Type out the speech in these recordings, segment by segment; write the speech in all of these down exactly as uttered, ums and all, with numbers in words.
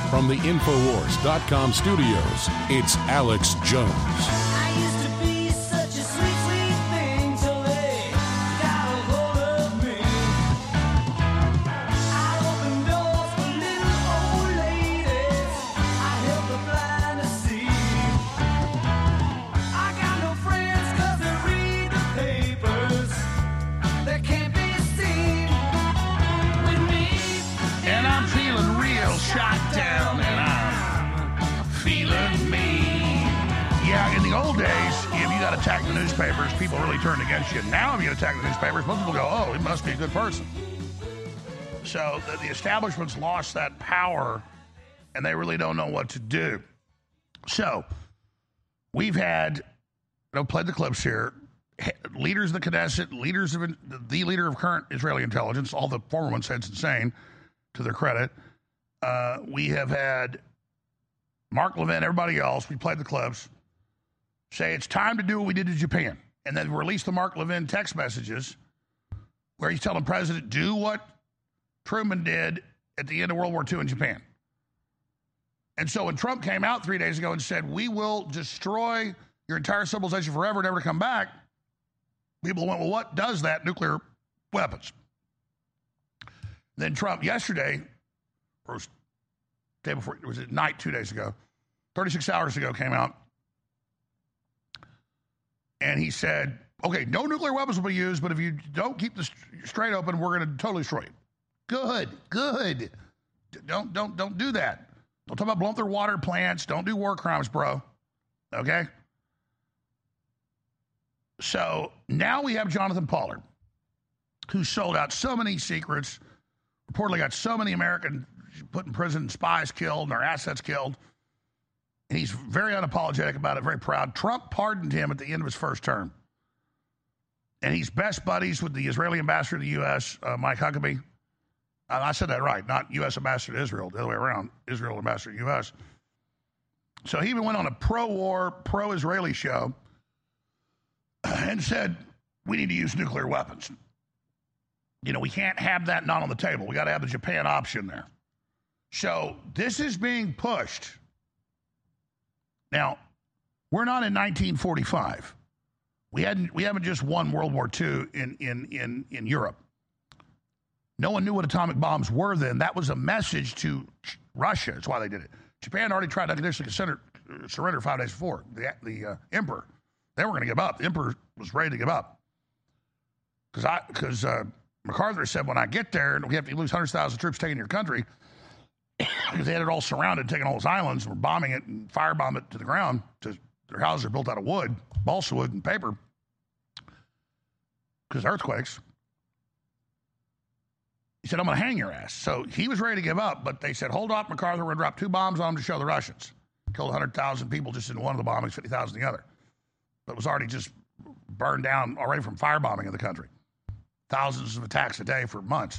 From the Infowars dot com studios, it's Alex Jones. I used to be such a sweet, sweet thing till they got a hold of me. I opened doors for little old ladies. I helped the blind to see. I got no friends 'cause they read the papers. They can't be seen with me. And I'm feeling real shot down, and I'm feeling me. Yeah, in the old days, if you got attacked in the newspapers, people really turned against you. Now, if you get attacked in the newspapers, most people go, oh, he must be a good person. So the, the establishment's lost that power, and they really don't know what to do. So we've had, you know, played the clips here, leaders of the Knesset, leaders of the leader of current Israeli intelligence, all the former ones said it's insane, to their credit. Uh, we have had Mark Levin, everybody else, we played the clips, say it's time to do what we did to Japan. And then release the Mark Levin text messages where he's telling President, do what Truman did at the end of World War Two in Japan. And so when Trump came out three days ago and said, we will destroy your entire civilization forever, never to come back, people went, well, what does that? Nuclear weapons. Then Trump yesterday, or it was day before, it was at night two days ago, thirty-six hours ago came out, and he said, okay, no nuclear weapons will be used, but if you don't keep the strait open, we're going to totally destroy it. Good, good. Don't, don't, don't do that. Don't talk about blowing up their water plants. Don't do war crimes, bro. Okay? So now we have Jonathan Pollard, who sold out so many secrets, reportedly got so many American put in prison, spies killed, and their assets killed. And he's very unapologetic about it, very proud. Trump pardoned him at the end of his first term. And he's best buddies with the Israeli ambassador to the U S, uh, Mike Huckabee. Uh, I said that right, not U S ambassador to Israel, the other way around, Israel ambassador to U S. So he even went on a pro-war, pro-Israeli show and said, we need to use nuclear weapons. You know, we can't have that not on the table. We got to have the Japan option there. So this is being pushed. Now, we're not in nineteen forty-five. We hadn't. We haven't just won World War Two in in in in Europe. No one knew what atomic bombs were then. That was a message to Russia. That's why they did it. Japan already tried to unconditionally surrender, surrender five days before. The the uh, emperor, they were going to give up. The emperor was ready to give up because I because uh, MacArthur said, when I get there, and we have to lose hundreds of thousands of troops taking your country. Because they had it all surrounded, taking all those islands, and were bombing it and firebomb it to the ground. To, their houses are built out of wood, balsa wood, and paper. Because earthquakes. He said, I'm going to hang your ass. So he was ready to give up, but they said, hold off, MacArthur. We're going to drop two bombs on them to show the Russians. Killed one hundred thousand people just in one of the bombings, fifty thousand in the other. But it was already just burned down already from firebombing in the country. Thousands of attacks a day for months.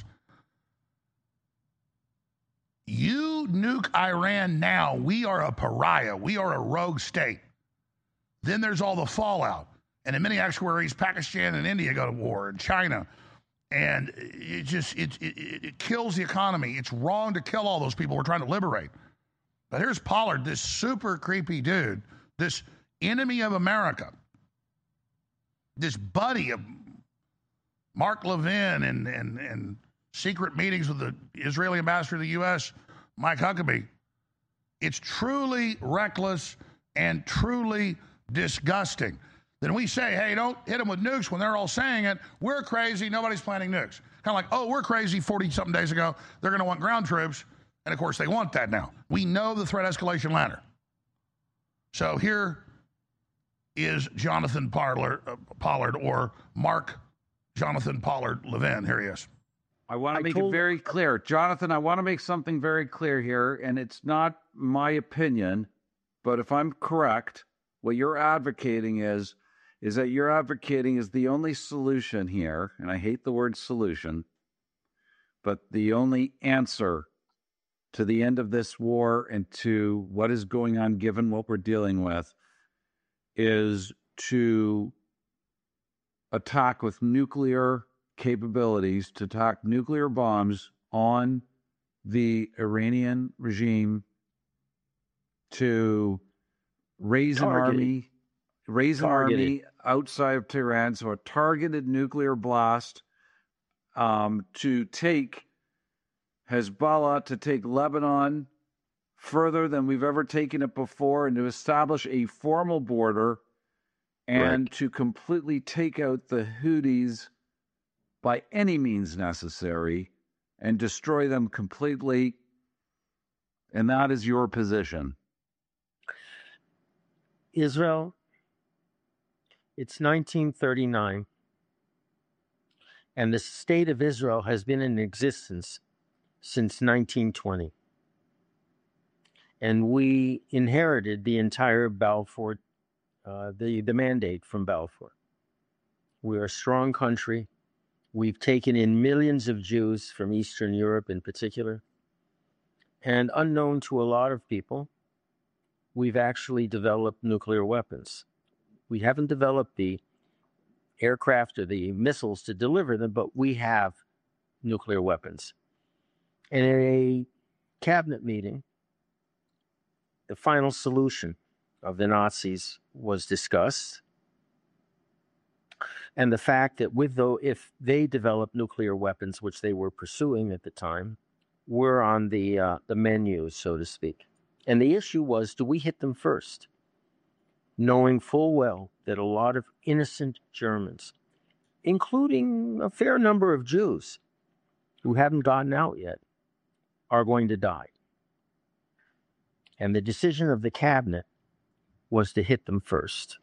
You nuke Iran now, we are a pariah. We are a rogue state. Then there's all the fallout. And in many actuaries, Pakistan and India go to war, and China. And it just, it, it, it kills the economy. It's wrong to kill all those people we're trying to liberate. But here's Pollard, this super creepy dude, this enemy of America, this buddy of Mark Levin and, and, and secret meetings with the Israeli ambassador to the U S, Mike Huckabee. It's truly reckless and truly disgusting. Then we say, hey, don't hit them with nukes when they're all saying it. We're crazy. Nobody's planning nukes. Kind of like, oh, we're crazy forty-something days ago. They're going to want ground troops. And, of course, they want that now. We know the threat escalation ladder. So here is Jonathan Pollard, uh, Pollard or Mark Jonathan Pollard Levin. Here he is. I want to I make told- it very clear. Jonathan, I want to make something very clear here, and it's not my opinion, but if I'm correct, what you're advocating is, is that you're advocating is the only solution here, and I hate the word solution, but the only answer to the end of this war and to what is going on given what we're dealing with is to attack with nuclear capabilities, to attack nuclear bombs on the Iranian regime to raise an Targeted. army, raise an Targeted. army outside of Tehran, so a targeted nuclear blast um, to take Hezbollah, to take Lebanon further than we've ever taken it before, and to establish a formal border and Right. to completely take out the Houthis by any means necessary and destroy them completely. And that is your position. Israel, it's nineteen thirty-nine, and the state of Israel has been in existence since nineteen twenty. And we inherited the entire Balfour, uh, the, the mandate from Balfour. We're a strong country. We've taken in millions of Jews from Eastern Europe in particular. And unknown to a lot of people, we've actually developed nuclear weapons. We haven't developed the aircraft or the missiles to deliver them, but we have nuclear weapons. And in a cabinet meeting, the final solution of the Nazis was discussed. And the fact that with though if they developed nuclear weapons, which they were pursuing at the time, were on the uh, the menu, so to speak. And the issue was, do we hit them first? Knowing full well that a lot of innocent Germans, including a fair number of Jews who haven't gotten out yet, are going to die. And the decision of the cabinet was to hit them first.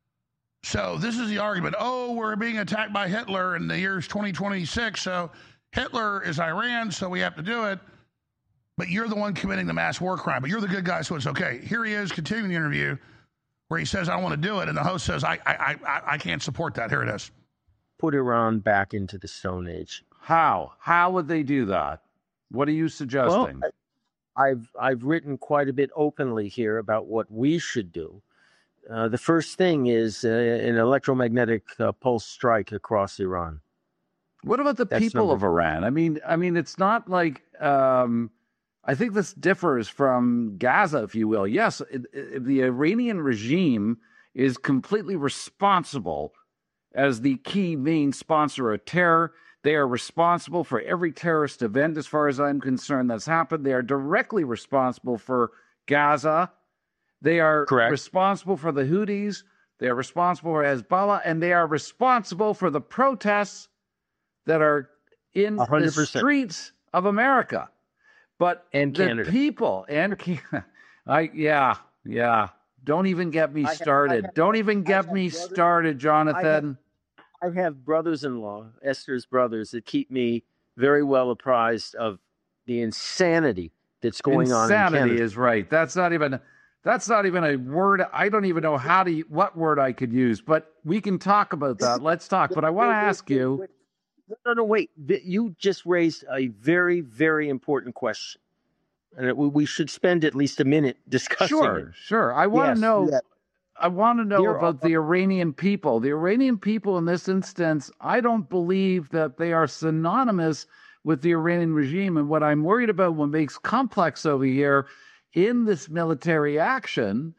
So this is the argument. Oh, we're being attacked by Hitler in the year's twenty twenty-six. So Hitler is Iran, so we have to do it. But you're the one committing the mass war crime. But you're the good guy, so it's okay. Here he is continuing the interview where he says, I don't want to do it. And the host says, I, I, I, I can't support that. Here it is. Put Iran back into the Stone Age. How? How would they do that? What are you suggesting? Well, I've I've written quite a bit openly here about what we should do. Uh, the first thing is uh, an electromagnetic uh, pulse strike across Iran. What about the That's people number- of Iran? I mean, I mean, it's not like um, I think this differs from Gaza, if you will. Yes, it, it, the Iranian regime is completely responsible as the key main sponsor of terror. They are responsible for every terrorist event, as far as I'm concerned, that's happened. They are directly responsible for Gaza. They are Correct. responsible for the Houthis. They are responsible for Hezbollah, and they are responsible for the protests that are in one hundred the percent. streets of America. But And the Canada. people and Ca- I yeah yeah. Don't even get me I have- started. I have- Don't even I get have me brothers- started, Jonathan. I have brothers-in-law, Esther's brothers, that keep me very well apprised of the insanity that's going on in Insanity Canada. is right. That's not even that's not even a word. I don't even know how to what word I could use. But we can talk about that. Let's talk. But I want to Wait, wait, ask wait, you. wait. No, no, no, wait. Th- You just raised a very, very important question. And it, we- we should spend at least a minute discussing it. Sure, sure. I want Yes, to know. yeah. I want to know There about are- the Iranian people. The Iranian people in this instance, I don't believe that they are synonymous with the Iranian regime. And what I'm worried about, what makes complex over here in this military action,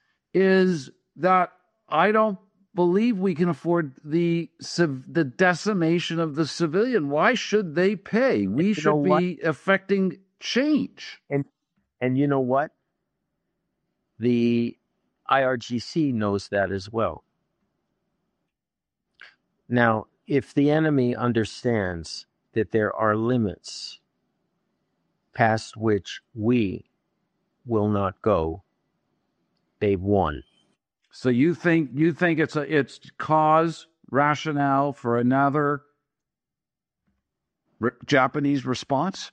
is that I don't believe we can afford the civ- the decimation of the civilian. Why should they pay? We You should know what? be affecting change. And you know what? The I R G C knows that as well. Now, if the enemy understands that there are limits past which we will not go, they've won. So you think you think it's a it's cause rationale for another r- Japanese response?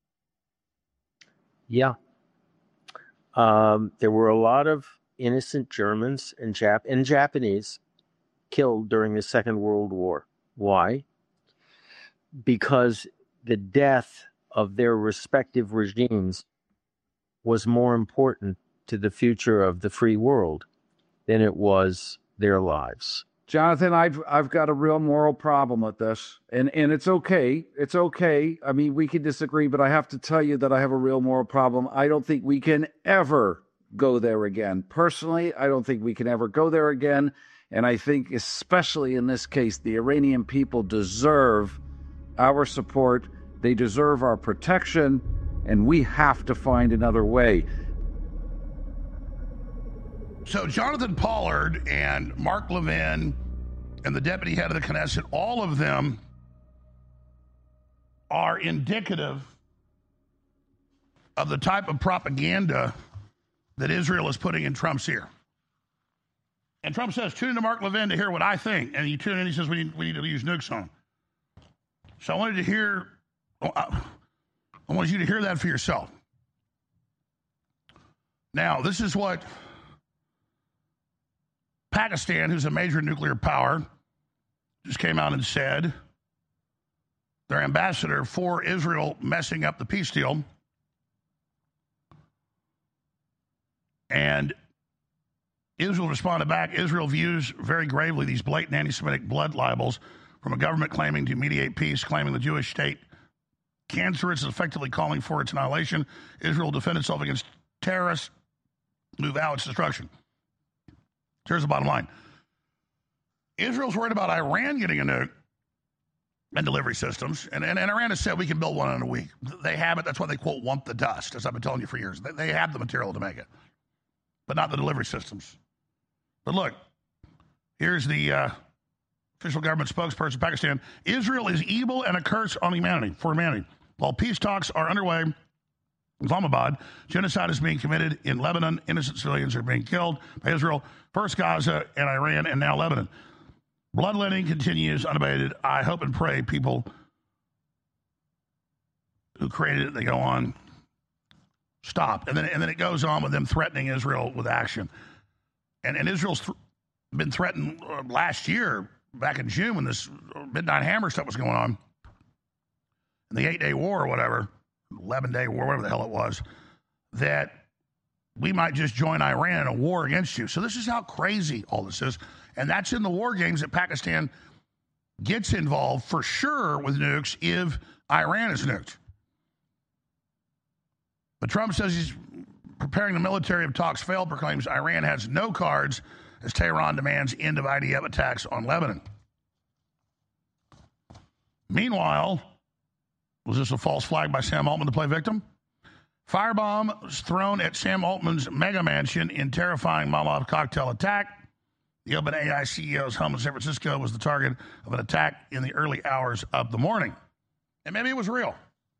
Yeah. Um, there were a lot of innocent Germans and Jap and Japanese killed during the Second World War. Why? Because the death of their respective regimes was more important to the future of the free world than it was their lives. Jonathan, I've I've got a real moral problem with this, and and it's okay. It's okay. I mean, we can disagree, but I have to tell you that I have a real moral problem. I don't think we can ever go there again. Personally, I don't think we can ever go there again. And I think, especially in this case, the Iranian people deserve our support. They deserve our protection, and we have to find another way. So Jonathan Pollard and Mark Levin and the deputy head of the Knesset, all of them are indicative of the type of propaganda that Israel is putting in Trump's ear. And Trump says, tune into Mark Levin to hear what I think. And you tune in, he says, we need, we need to use nukes on him. So I wanted to hear, I wanted you to hear that for yourself. Now, this is what Pakistan, who's a major nuclear power, just came out and said. Their ambassador for Israel messing up the peace deal. And Israel responded back. Israel views very gravely these blatant anti-Semitic blood libels from a government claiming to mediate peace, claiming the Jewish state cancerous and effectively calling for its annihilation. Israel will defend itself against terrorists who vow its destruction. Here's the bottom line. Israel's worried about Iran getting a nuke and delivery systems. And, and, and Iran has said we can build one in a week. They have it. That's why they, quote, want the dust, as I've been telling you for years. They, they have the material to make it, but not the delivery systems. But look, here's the uh, official government spokesperson of Pakistan. Israel is evil and a curse on humanity, for humanity. While peace talks are underway in Islamabad, genocide is being committed in Lebanon. Innocent civilians are being killed by Israel. First Gaza and Iran, and now Lebanon. Bloodletting continues unabated. I hope and pray people who created it, they go on, stop. And then, and then it goes on with them threatening Israel with action. And, and Israel's th- been threatened uh, last year, back in June, when this Midnight Hammer stuff was going on, in the eight-day war or whatever, eleven-day war, whatever the hell it was, that we might just join Iran in a war against you. So this is how crazy all this is. And that's in the war games that Pakistan gets involved for sure with nukes if Iran is nuked. But Trump says he's preparing the military if talks fail, proclaims Iran has no cards as Tehran demands end of I D F attacks on Lebanon. Meanwhile, was this a false flag by Sam Altman to play victim? Firebomb was thrown at Sam Altman's mega mansion in terrifying Molotov cocktail attack. The OpenAI C E O's home in San Francisco was the target of an attack in the early hours of the morning. And maybe it was real.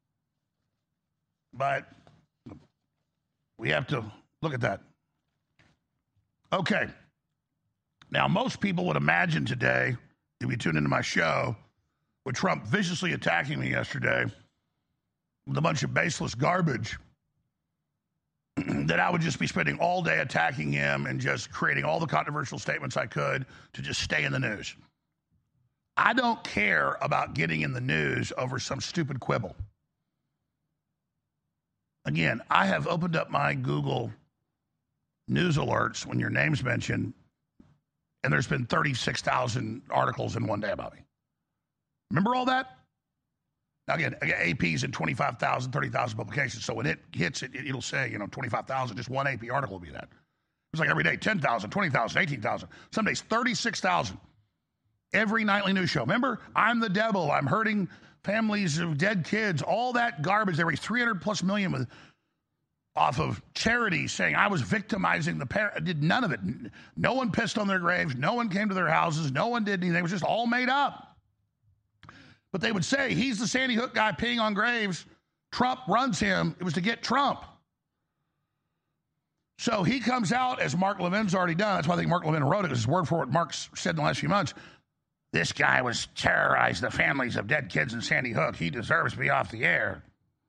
But we have to look at that. Okay. Now, most people would imagine today, if you tune into my show, with Trump viciously attacking me yesterday with a bunch of baseless garbage, that I would just be spending all day attacking him and just creating all the controversial statements I could to just stay in the news. I don't care about getting in the news over some stupid quibble. Again, I have opened up my Google news alerts when your name's mentioned, and there's been thirty-six thousand articles in one day about me. Remember all that? Now, again, A P's in twenty-five thousand, thirty thousand publications. So when it hits, it, it'll say, you know, twenty-five thousand, just one A P article will be that. It's like every day, ten thousand, twenty thousand, eighteen thousand. Some days, thirty-six thousand. Every nightly news show. Remember, I'm the devil. I'm hurting families of dead kids. All that garbage. They raised three hundred plus million with, off of charities saying I was victimizing the parents. I did none of it. No one pissed on their graves. No one came to their houses. No one did anything. It was just all made up. But they would say, he's the Sandy Hook guy peeing on graves. Trump runs him. It was to get Trump. So he comes out, as Mark Levin's already done. That's why I think Mark Levin wrote it, because it's word for what Mark's said in the last few months. This guy was terrorizing the families of dead kids in Sandy Hook. He deserves to be off the air.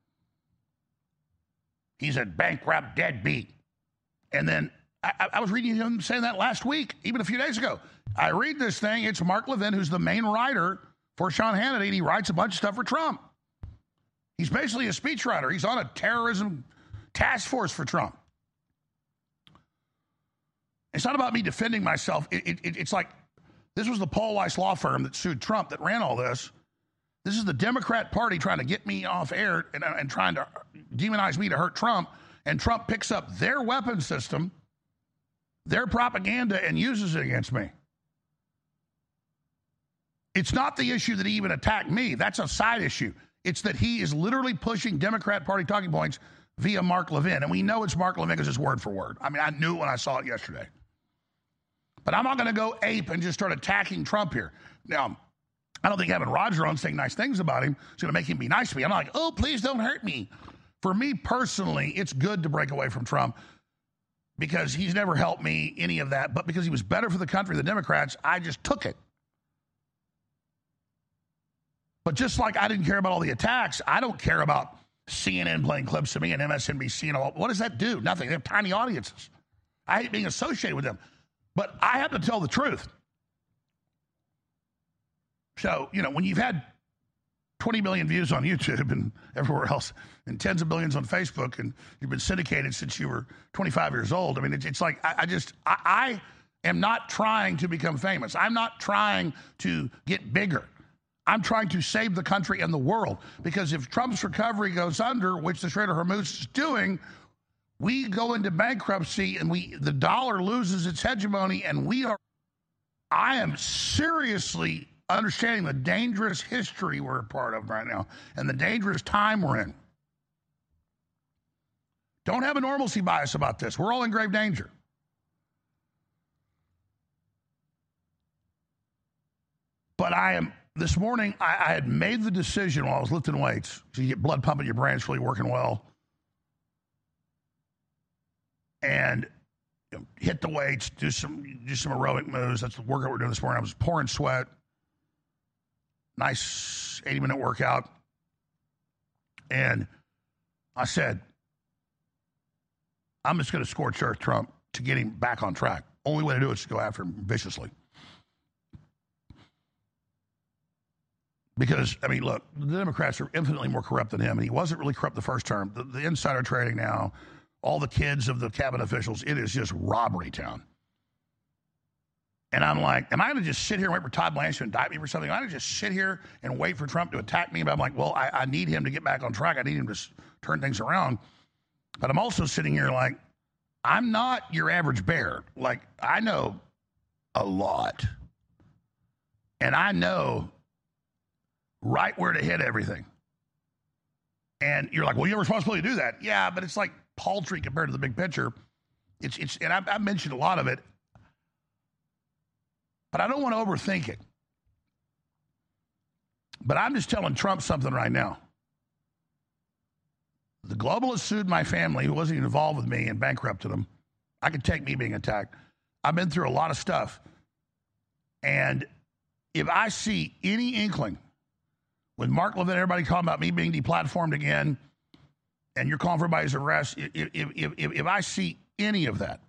He's a bankrupt deadbeat. And then I, I was reading him saying that last week, even a few days ago. I read this thing. It's Mark Levin, who's the main writer for Sean Hannity, and he writes a bunch of stuff for Trump. He's basically a speechwriter. He's on a terrorism task force for Trump. It's not about me defending myself. It, it, it's like, this was the Paul Weiss law firm that sued Trump that ran all this. This is the Democrat Party trying to get me off air and, and trying to demonize me to hurt Trump. and Trump picks up their weapon system, their propaganda, and uses it against me. It's not the issue that he even attacked me. That's a side issue. It's that he is literally pushing Democrat Party talking points via Mark Levin. And we know it's Mark Levin because it's word for word. I mean, I knew it when I saw it yesterday. But I'm not going to go ape and just start attacking Trump here. Now, I don't think having Roger on saying nice things about him is going to make him be nice to me. I'm not like, oh, please don't hurt me. For me personally, it's good to break away from Trump because he's never helped me, any of that. But because he was better for the country, the Democrats, I just took it. But just like I didn't care about all the attacks, I don't care about C N N playing clips of me and M S N B C and all. What does that do? Nothing. They have tiny audiences. I hate being associated with them. But I have to tell the truth. So, you know, when you've had twenty million views on YouTube and everywhere else and tens of billions on Facebook and you've been syndicated since you were twenty-five years old, I mean, it's, it's like I, I just, I, I am not trying to become famous. I'm not trying to get bigger. I'm trying to save the country and the world, because if Trump's recovery goes under, which the Strait of Hormuz is doing, we go into bankruptcy and we the dollar loses its hegemony, and we are. I am seriously understanding the dangerous history we're a part of right now and the dangerous time we're in. Don't have a normalcy bias about this. We're all in grave danger. But I am. This morning, I, I had made the decision while I was lifting weights. So you get blood pumping, your brain's really working well. And you know, hit the weights, do some do some aerobic moves. That's the workout we're doing this morning. I was pouring sweat. Nice eighty-minute workout. And I said, I'm just going to scorch earth Trump to get him back on track. Only way to do it is to go after him viciously. Because, I mean, look, the Democrats are infinitely more corrupt than him, and he wasn't really corrupt the first term. The, the insider trading now, all the kids of the cabinet officials, it is just robbery town. And I'm like, am I going to just sit here and wait for Todd Blanche to indict me for something? Am I going to just sit here and wait for Trump to attack me? But I'm like, well, I, I need him to get back on track. I need him to s- turn things around. But I'm also sitting here like, I'm not your average bear. Like, I know a lot. And I know right where to hit everything. And you're like, well, you have a responsibility to do that. Yeah, but it's like paltry compared to the big picture. It's it's, and I've, I've mentioned a lot of it, but I don't want to overthink it. But I'm just telling Trump something right now. The globalists sued my family, who wasn't even involved with me, and bankrupted them. I could take me being attacked. I've been through a lot of stuff. And if I see any inkling with Mark Levin, everybody talking about me being deplatformed again, and you're calling for everybody's arrest, if, if, if, if I see any of that,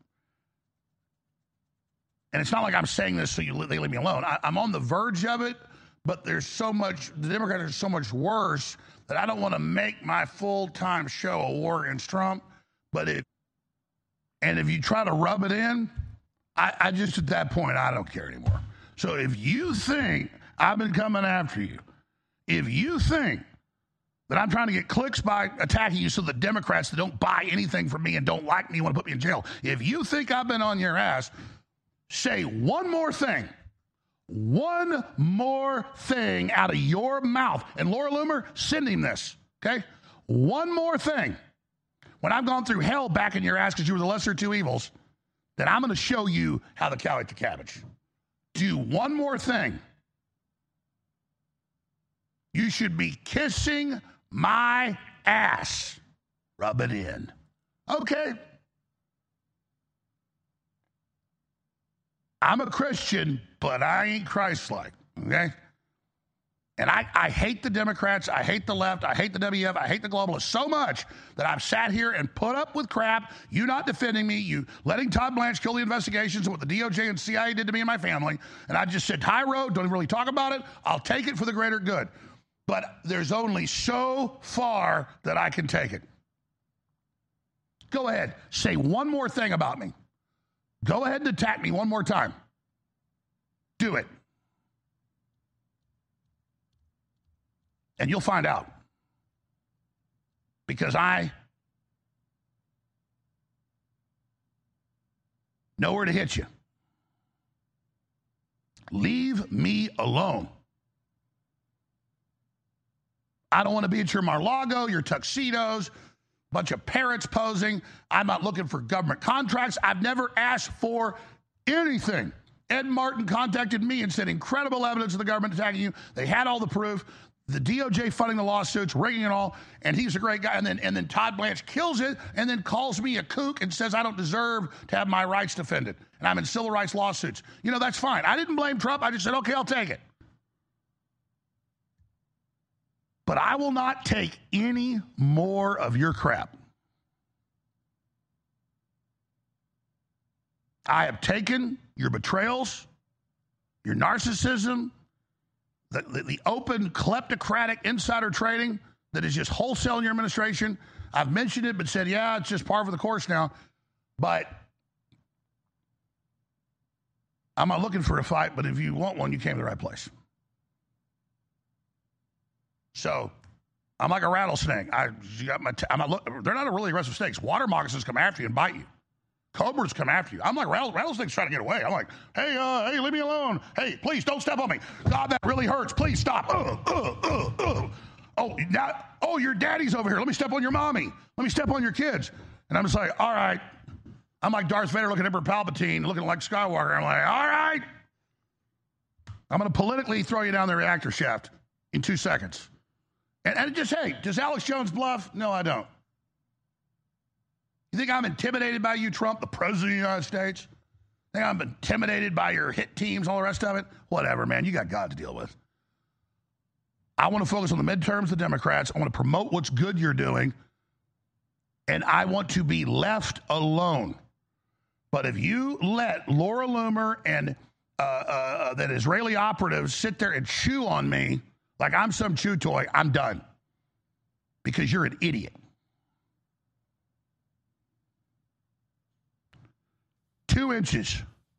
and it's not like I'm saying this so you, they leave me alone. I, I'm on the verge of it, but there's so much, the Democrats are so much worse that I don't want to make my full-time show a war against Trump. But if, and if you try to rub it in, I, I just, at that point, I don't care anymore. So if you think I've been coming after you, if you think that I'm trying to get clicks by attacking you so the Democrats that don't buy anything from me and don't like me want to put me in jail, if you think I've been on your ass, say one more thing. One more thing out of your mouth. And Laura Loomer, send him this, okay? One more thing. When I've gone through hell back in your ass because you were the lesser of two evils, then I'm going to show you how the cow ate the cabbage. Do one more thing. You should be kissing my ass. Rub it in. Okay. I'm a Christian, but I ain't Christ-like, okay? And I, I hate the Democrats, I hate the left, I hate the W F, I hate the globalists so much that I've sat here and put up with crap, you not defending me, you letting Todd Blanche kill the investigations of what the D O J and C I A did to me and my family, and I just said, high road, don't even really talk about it, I'll take it for the greater good. But there's only so far that I can take it. Go ahead, say one more thing about me. Go ahead and attack me one more time. Do it. And you'll find out. Because I Nowhere to hit you. Leave me alone. I don't want to be at your Mar-a-Lago, your tuxedos, bunch of parrots posing. I'm not looking for government contracts. I've never asked for anything. Ed Martin contacted me and said, incredible evidence of the government attacking you. They had all the proof. The D O J funding the lawsuits, rigging it all, and he's a great guy. And then, and then Todd Blanche kills it and then calls me a kook and says I don't deserve to have my rights defended. And I'm in civil rights lawsuits. You know, that's fine. I didn't blame Trump. I just said, okay, I'll take it. But I will not take any more of your crap. I have taken your betrayals, your narcissism, the, the, the open kleptocratic insider trading that is just wholesaling your administration. I've mentioned it, but said, yeah, it's just par for the course now. But I'm not looking for a fight, but if you want one, you came to the right place. So I'm like a rattlesnake. I you got my t- I'm not look, they're not really aggressive snakes. Water moccasins come after you and bite you. Cobras come after you. I'm like rattle, rattlesnakes trying to get away. I'm like, hey, uh, hey, leave me alone. Hey, please don't step on me. God, that really hurts. Please stop. Uh, uh, uh, uh. Oh, now, oh, your daddy's over here. Let me step on your mommy. Let me step on your kids. And I'm just like, all right. I'm like Darth Vader looking at Emperor Palpatine, looking like Skywalker. I'm like, all right. I'm going to politically throw you down the reactor shaft in two seconds. And, and just, hey, does Alex Jones bluff? No, I don't. You think I'm intimidated by you, Trump, the president of the United States? Think I'm intimidated by your hit teams, all the rest of it? Whatever, man. You got God to deal with. I want to focus on the midterms, the Democrats. I want to promote what's good you're doing. And I want to be left alone. But if you let Laura Loomer and uh, uh, that Israeli operatives sit there and chew on me like I'm some chew toy, I'm done. Because you're an idiot. Two inches.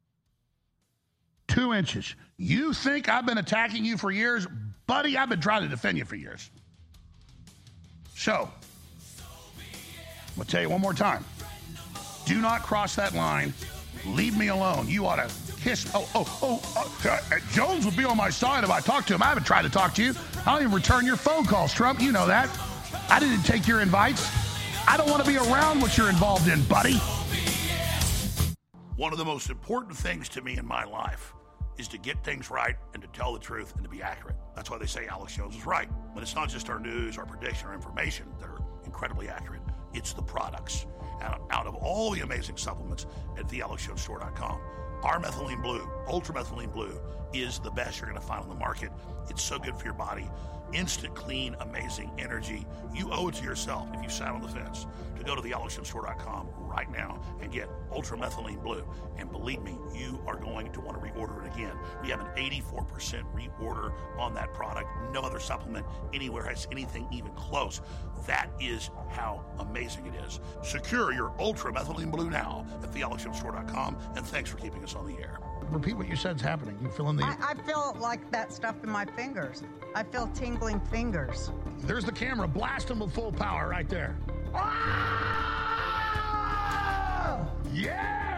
Two inches. You think I've been attacking you for years? Buddy, I've been trying to defend you for years. So, I'm going to tell you one more time. Do not cross that line. Leave me alone. You ought to kiss. Oh, oh, oh. Uh, Jones would be on my side if I talked to him. I haven't tried to talk to you. I don't even return your phone calls, Trump. You know that. I didn't take your invites. I don't want to be around what you're involved in, buddy. One of the most important things to me in my life is to get things right and to tell the truth and to be accurate. That's why they say Alex Jones is right. But it's not just our news, our prediction, our information that are incredibly accurate. It's the products. And out of all the amazing supplements at the alex jones store dot com, our methylene blue, ultra methylene blue, is the best you're going to find on the market. It's so good for your body. Instant, clean, amazing energy. You owe it to yourself if you sat on the fence to go to the alex jones store dot com right now and get Ultra Methylene Blue. And believe me, you are going to want to reorder it again. We have an eighty-four percent reorder on that product. No other supplement anywhere has anything even close. That is how amazing it is. Secure your Ultra Methylene Blue now at the alex jones store dot com. And thanks for keeping us on the air. Repeat what you said is happening. You fill in the... I, I feel like that stuff in my fingers. I feel tingling fingers. There's the camera. Blast them with full power right there. Ah! Yeah!